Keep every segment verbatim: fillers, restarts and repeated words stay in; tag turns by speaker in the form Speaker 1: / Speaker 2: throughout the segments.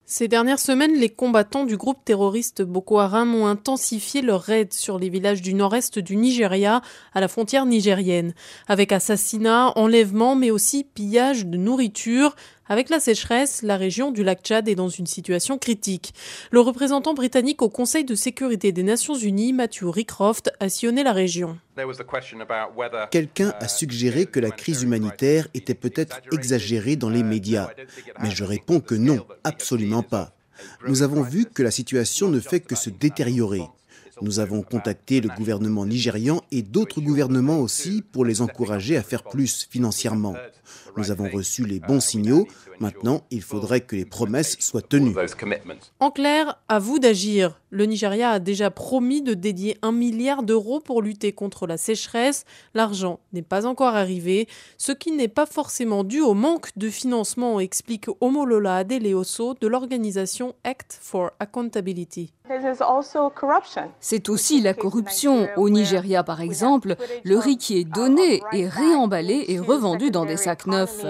Speaker 1: Ces dernières semaines, les combattants du groupe terroriste Boko Haram ont intensifié leurs raids sur les villages du nord-est du Nigeria, à la frontière nigérienne, avec assassinats, enlèvements, mais aussi pillage de nourriture. Avec la sécheresse, la région du lac Tchad est dans une situation critique. Le représentant britannique au Conseil de sécurité des Nations Unies, Matthew Rycroft, a sillonné la région.
Speaker 2: Quelqu'un a suggéré que la crise humanitaire était peut-être exagérée dans les médias. Mais je réponds que non, absolument pas. Nous avons vu que la situation ne fait que se détériorer. Nous avons contacté le gouvernement nigérian et d'autres gouvernements aussi pour les encourager à faire plus financièrement. Nous avons reçu les bons signaux. Maintenant, il faudrait que les promesses soient tenues.
Speaker 1: En clair, à vous d'agir. Le Nigeria a déjà promis de dédier un milliard d'euros pour lutter contre la sécheresse. L'argent n'est pas encore arrivé, ce qui n'est pas forcément dû au manque de financement, explique Omolola Adeleoso de l'organisation Act for Accountability.
Speaker 3: C'est aussi la corruption. Au Nigeria, par exemple, le riz qui est donné est réemballé et revendu dans des sacs neufs.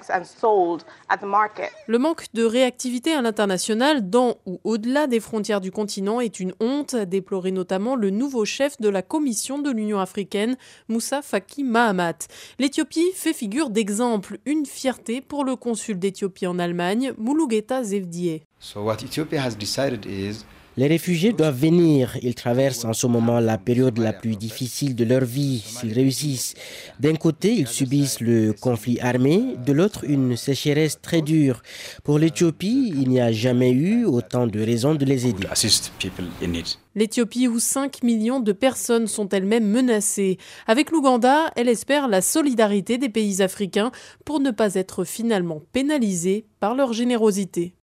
Speaker 1: Le manque de réactivité à l'international dans ou au-delà des frontières du continent est une honte, a déploré notamment le nouveau chef de la Commission de l'Union africaine, Moussa Faki Mahamat. L'Éthiopie fait figure d'exemple, une fierté pour le consul d'Éthiopie en Allemagne, Mulugeta Zewdiye.
Speaker 4: So what Ethiopia has decided is
Speaker 5: Les réfugiés doivent venir. Ils traversent en ce moment la période la plus difficile de leur vie, s'ils réussissent. D'un côté, ils subissent le conflit armé, de l'autre, une sécheresse très dure. Pour l'Éthiopie, il n'y a jamais eu autant de raisons de les aider.
Speaker 1: L'Éthiopie, où cinq millions de personnes sont elles-mêmes menacées. Avec l'Ouganda, elle espère la solidarité des pays africains pour ne pas être finalement pénalisée par leur générosité.